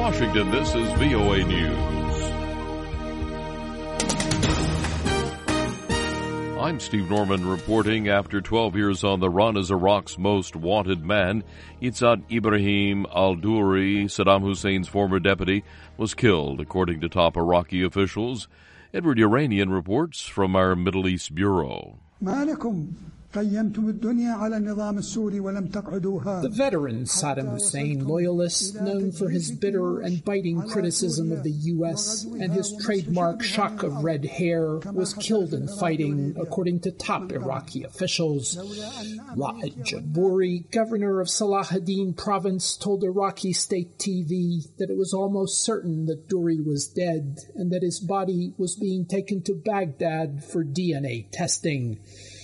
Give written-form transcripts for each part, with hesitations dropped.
Washington, this is VOA News. I'm Steve Norman reporting. After 12 years on the run as Iraq's most wanted man, Izzat Ibrahim al-Duri, Saddam Hussein's former deputy, was killed, according to top Iraqi officials. Edward Uranian reports from our Middle East Bureau. The veteran Saddam Hussein loyalist, known for his bitter and biting criticism of the U.S. and his trademark shock of red hair, was killed in fighting, according to top Iraqi officials. Ra'ad Jabouri, governor of Salahuddin province, told Iraqi state TV that it was almost certain that Duri was dead and that his body was being taken to Baghdad for DNA testing.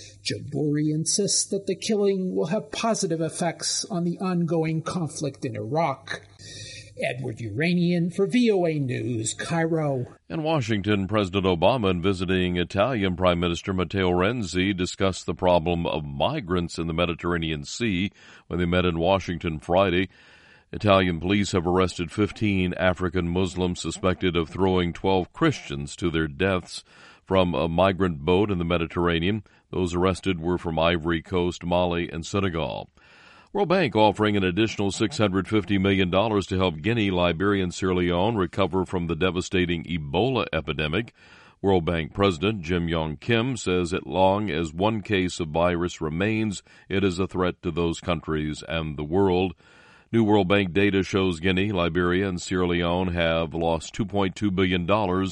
Jabouri insists that the killing will have positive effects on the ongoing conflict in Iraq. Edward Uranian for VOA News, Cairo. In Washington, President Obama and visiting Italian Prime Minister Matteo Renzi discussed the problem of migrants in the Mediterranean Sea when they met in Washington Friday. Italian police have arrested 15 African Muslims suspected of throwing 12 Christians to their deaths from a migrant boat in the Mediterranean. Those arrested were from Ivory Coast, Mali, and Senegal. World Bank offering an additional $650 million to help Guinea, Liberia, and Sierra Leone recover from the devastating Ebola epidemic. World Bank President Jim Yong Kim says as long as one case of virus remains, it is a threat to those countries and the world. New World Bank data shows Guinea, Liberia, and Sierra Leone have lost $2.2 billion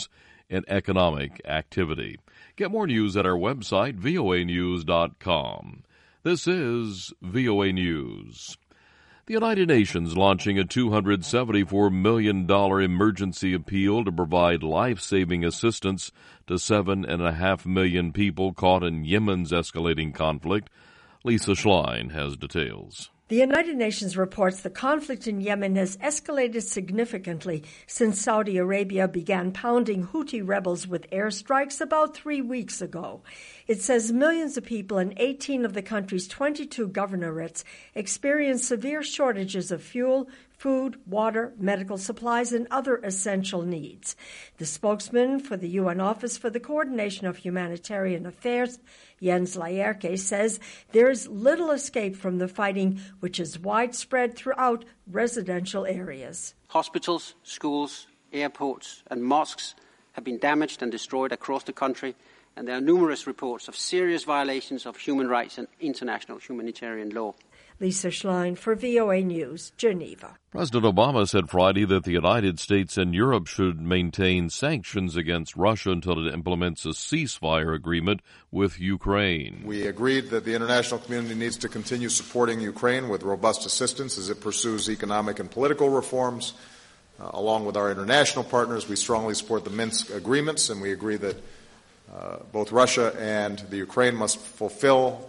in economic activity. Get more news at our website, voanews.com. This is VOA News. The United Nations launching a $274 million emergency appeal to provide life-saving assistance to 7.5 million people caught in Yemen's escalating conflict. Lisa Schlein has details. The United Nations reports the conflict in Yemen has escalated significantly since Saudi Arabia began pounding Houthi rebels with airstrikes about 3 weeks ago. It says millions of people in 18 of the country's 22 governorates experience severe shortages of fuel, food, water, medical supplies, and other essential needs. The spokesman for the UN Office for the Coordination of Humanitarian Affairs, Jens Laerke, says there is little escape from the fighting, which is widespread throughout residential areas. Hospitals, schools, airports, and mosques have been damaged and destroyed across the country, and there are numerous reports of serious violations of human rights and international humanitarian law. Lisa Schlein for VOA News, Geneva. President Obama said Friday that the United States and Europe should maintain sanctions against Russia until it implements a ceasefire agreement with Ukraine. We agreed that the international community needs to continue supporting Ukraine with robust assistance as it pursues economic and political reforms. Along with our international partners, we strongly support the Minsk agreements, and we agree that both Russia and the Ukraine must fulfill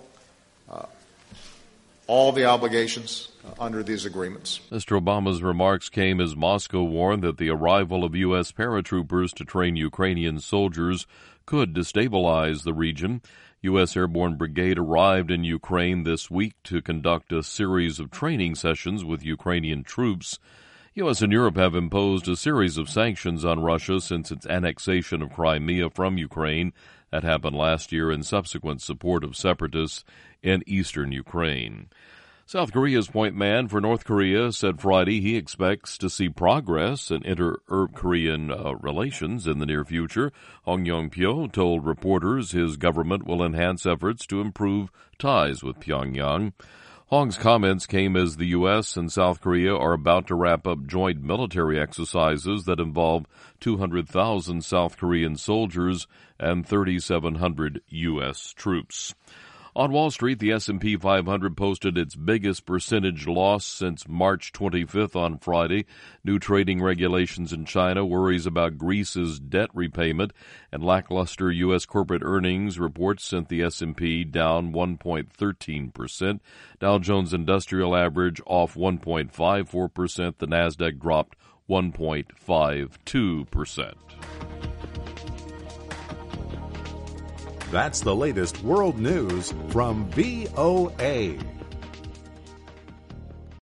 all the obligations under these agreements. Mr. Obama's remarks came as Moscow warned that the arrival of U.S. paratroopers to train Ukrainian soldiers could destabilize the region. U.S. Airborne Brigade arrived in Ukraine this week to conduct a series of training sessions with Ukrainian troops. U.S. and Europe have imposed a series of sanctions on Russia since its annexation of Crimea from Ukraine. That happened last year in subsequent support of separatists in eastern Ukraine. South Korea's point man for North Korea said Friday he expects to see progress in inter-Korean relations in the near future. Hong Yong-pyo told reporters his government will enhance efforts to improve ties with Pyongyang. Hong's comments came as the U.S. and South Korea are about to wrap up joint military exercises that involve 200,000 South Korean soldiers and 3,700 U.S. troops. On Wall Street, the S&P 500 posted its biggest percentage loss since March 25th on Friday. New trading regulations in China, worries about Greece's debt repayment, and lackluster U.S. corporate earnings reports sent the S&P down 1.13%. Dow Jones Industrial Average off 1.54%. The Nasdaq dropped 1.52%. That's the latest world news from VOA.